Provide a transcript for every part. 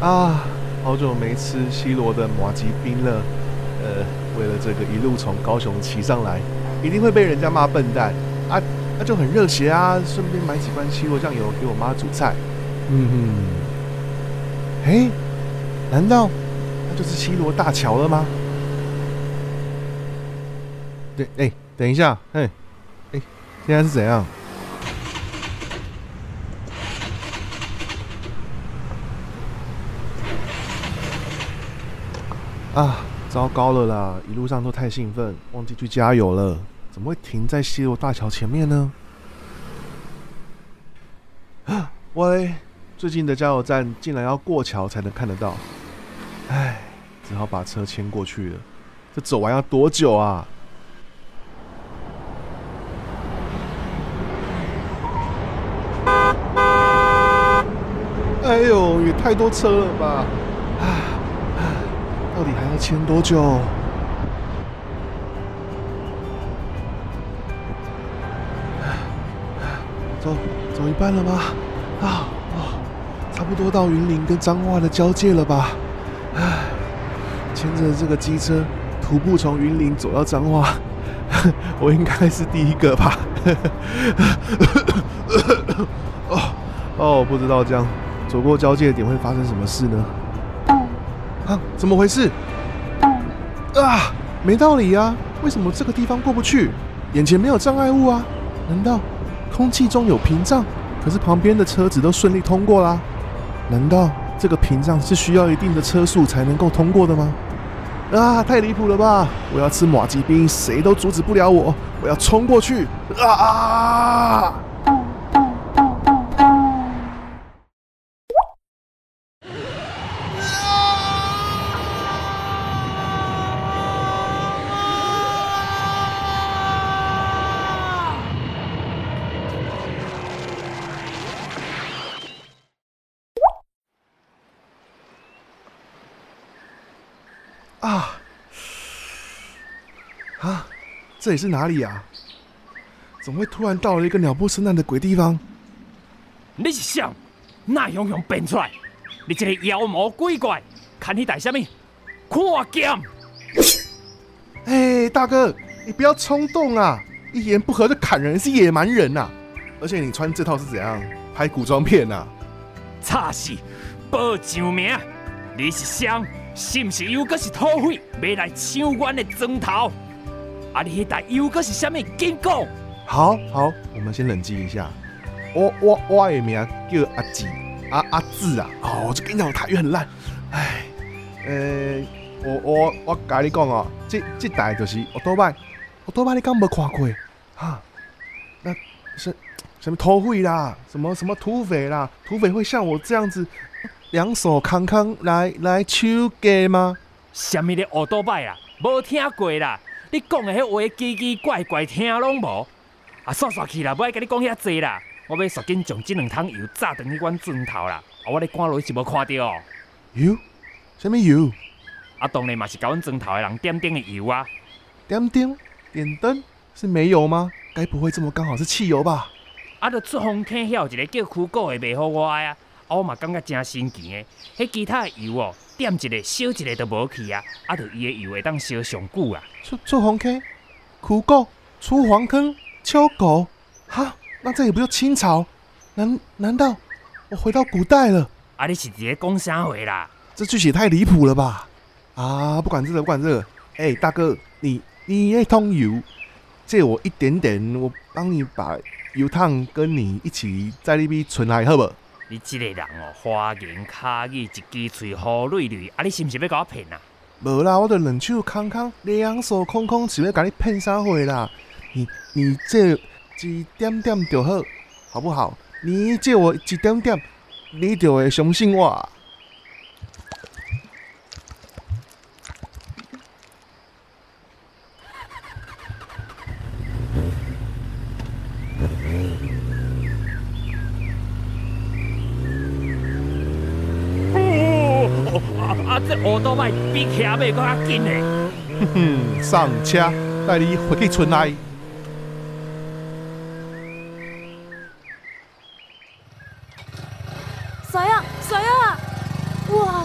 啊，好久没吃西螺的麻吉冰了。为了这个一路从高雄骑上来，一定会被人家骂笨蛋啊！那就很热血啊，顺便买几罐西螺酱油给我妈煮菜。难道那就是西螺大桥了吗？对，等一下，现在是怎样？啊，糟糕了啦！一路上都太兴奋，忘记去加油了。怎么会停在西螺大桥前面呢？喂，最近的加油站竟然要过桥才能看得到，只好把车牵过去了。这走完要多久啊？哎呦，也太多车了吧！到底还要牵多久？走一半了吗？差不多到云林跟彰化的交界了吧？牵着这个机车徒步从云林走到彰化，我应该是第一个吧？不知道这样走过交界点会发生什么事呢？怎么回事？没道理啊！为什么这个地方过不去？眼前没有障碍物啊？难道空气中有屏障？可是旁边的车子都顺利通过啦？难道这个屏障是需要一定的车速才能够通过的吗？太离谱了吧！我要吃麻吉冰，谁都阻止不了我！我要冲过去！这里是哪里啊？怎么会突然到了一个鸟不生蛋的鬼地方？ 你是谁？哪样样变出来？你这个妖魔鬼怪，看你带什么？看剑！ 大哥，你不要冲动啊！一言不合就砍人是野蛮人啊！而且你穿这套是怎样？拍古装片啊？ 差事，报上名！你是谁？是不是又搁是土匪，要来抢阮的砖头？你迄台又搁是什么？紧讲！ 好，我们先冷静一下。我的名叫阿志，阿志啊！我就跟你讲，我台语很烂。我跟你讲哦，这台就是奥多拜，你敢没看过？那什么土匪啦，什么土匪啦？土匪会像我这样子两手康康来抢劫吗？ 什么的奥多拜啦，无听过啦。你讲的迄话奇奇怪怪，听拢无。煞去啦，不爱跟你讲遐济啦。我要赶紧将这2桶油炸断去阮砖头啦。我咧赶路是无看到哦。 油？什么油？ 当然嘛是甲阮砖头的人点灯的油啊。 点灯是煤油吗？该不会这么刚好是汽油吧？ 就出风坑晓一个叫苦果的卖互我啊。我嘛感觉真神奇的。迄其他的油哦，点一个烧一个都无去啊。就伊的油会当烧上久啊。 出红坑，苦果，出黄坑，秋狗，那这也不就清朝？难道我回到古代了？ 你是伫咧讲啥话啦？ 这剧情也太离谱了吧！不管这个，大哥，你那桶油借我一点点，我帮你把油桶跟你一起在那边存来，好不？ 你这个人哦，花言巧语，一支嘴好蕊蕊，你是不是要甲我骗啊？ 无啦，我就两手空空，两手空空，是要甲你骗啥货啦？你借一点点就好，好不好？你借我一点点，你就会相信我。 这乌多摆比骑马搁较紧呢。 上车，带你回去村内。 谁啊？哇！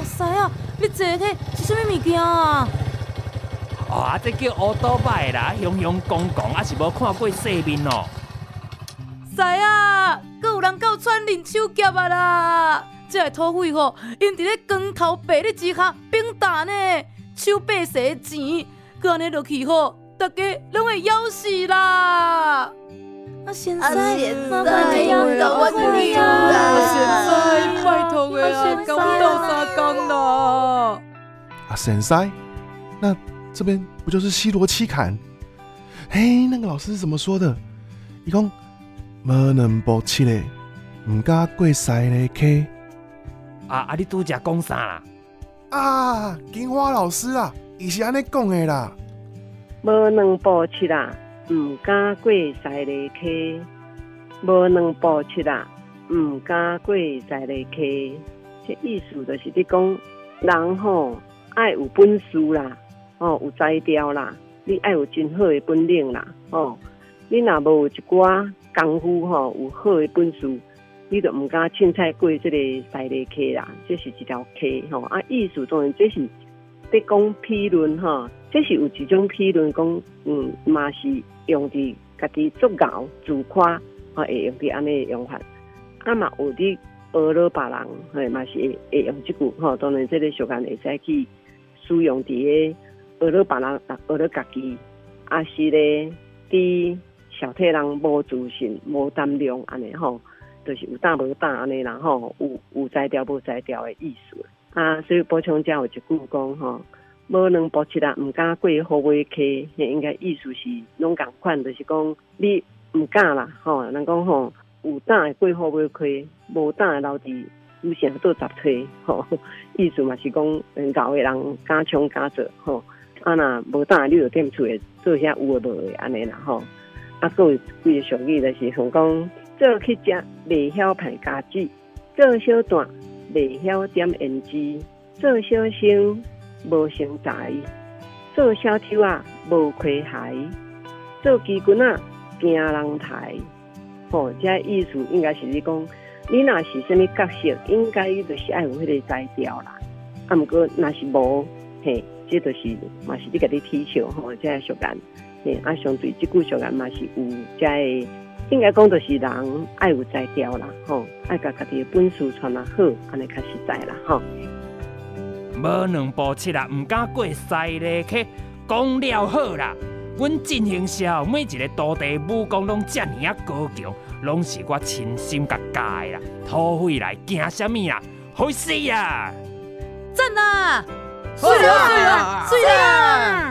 坐去是啥物物件啊？ 哦，这叫乌倒摆啦，雄雄公公，还是无看过世面哦。 知啊，阁有人到串人手夹啊啦！这个土匪吼，因伫咧光头白日之下冰打呢，手背洗钱，佮安尼落去吼，大家拢会枵死啦！啊，先生，麻烦你啊，我你啊，先生，拜托的啊，跟我斗3工啦！ 啊，先生，那这边不就是西罗七坎？嘿，那个老师是怎么说的？伊讲无两步七嘞，唔敢过西嘞溪。 你拄则讲啥啦？ 啊，金花老师啊，伊是安尼讲的啦。 无两步七啦，唔敢过西嘞溪。无两步七啦，唔敢过西嘞溪。这意思就是你讲人吼爱有本事啦，有才调啦，你爱有真好的本领啦，你若无有一寡功夫有好的本事。你就唔敢凊彩过这个西螺溪啦，这是一条溪意思当然这是在讲批论这是有一种批论讲，嘛是用伫家己作熬自夸会用伫安尼的用法，嘛有伫学了别人嘛是会用这句当然这个小间会使去使用伫个学了别人，学了家己，也是咧伫小体人无自信、无胆量安尼就是有胆无胆安尼啦有才调无才调的意思所以补充遮有一句讲无两步七啦，唔敢过好尾溪，应该意思是拢共款，就是讲你唔敢啦人讲有胆的过好尾溪，无胆的留伫有啥做杂吹意思嘛是讲搞的人敢冲敢做若无胆你就踮厝的做遐有的无的安尼啦佫有几个俗语就是像讲。做去食袂晓派家子，做小段袂晓点胭脂，做小生无成才，做小丑无亏害，做机关惊人抬。这意思应该是你讲，你若是什么角色，应该就是爱有迄个才调啦。毋过若是无，这就是嘛是你家己体笑这个俗言。相对这句俗言嘛是有这个。应该讲就是人爱有才调啦，爱甲家己的本事传得好，安尼较实在啦， 无两步七啦，唔敢过西螺溪，讲了好啦。阮进行社每一个土地武功拢遮尔高强，拢是我亲心甲教的啦。土匪来惊什么啦？好死啊！ 赞啦！水啦！水啦！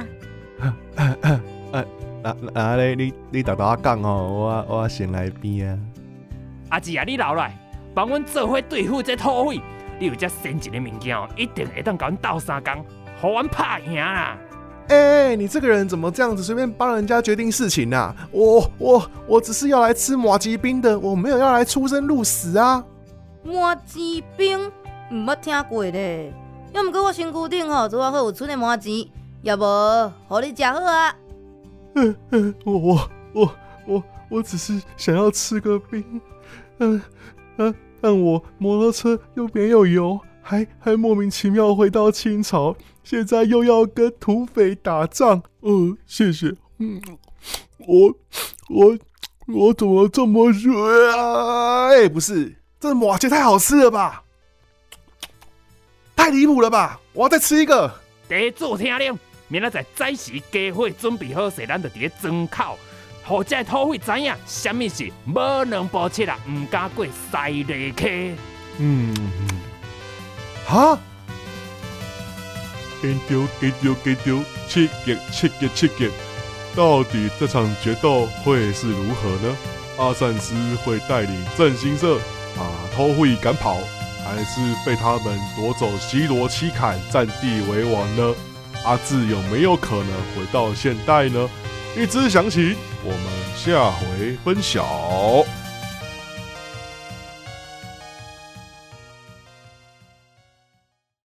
你豆豆讲我先来边啊！ 阿姊啊，你留来，帮阮做伙对付这土匪。你有这先进的物件一定会当甲阮斗3工，互阮拍赢啦！ 你这个人怎么这样子随便帮人家决定事情啊？我只是要来吃麻吉冰的，我没有要来出生入死啊！ 麻吉冰唔捌听过咧，要毋过我身躯顶做啊好有剩的麻吉，要无互你食好啊！ 我只是想要吃个冰，但我摩托车又没有油，还莫名其妙回到清朝，现在又要跟土匪打仗。谢谢。我怎么这么热啊？不是，这麻糬太好吃了吧？太离谱了吧！我要再吃一个。 第做听令。明仔载早时家伙准备好势，咱就伫咧庄口，互这土匪知影，什么是无两步七啦，唔敢过西螺溪。 哈？ 跟丢，七杰，到底这场决斗会是如何呢？阿善师会带领振兴社把土匪赶跑，还是被他们夺走西罗七坎，占地为王呢？阿志有没有可能回到现代呢？欲知详情，我们下回分晓。